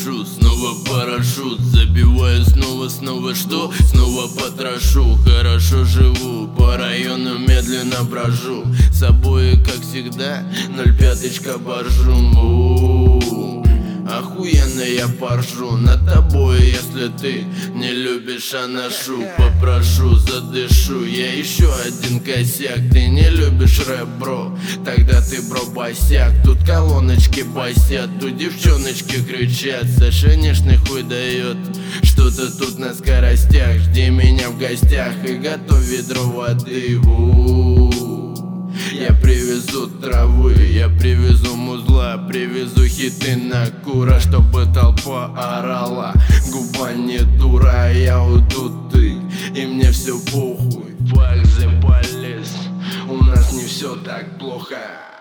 потрошу, снова парашют. Забиваю снова что? Снова потрошу. Хорошо живу, по району медленно брожу. С собой, как всегда, 0,5 боржу. Охуенно я поржу над тобой, если ты не любишь, а ношу. Попрошу, задышу, я еще один косяк. Ты не любишь рэп, бро, тогда ты, бро, босяк. Тут колоночки басят, тут девчоночки кричат. Саша нежный хуй дает что-то тут на скоростях. Жди меня в гостях и готовь ведро воды. Я привезу травы, я привезу музла, привезу хиты на кура, чтобы толпа орала. Губа не дура, я уйду, ты, и мне все похуй. Fuck the police, у нас не все так плохо.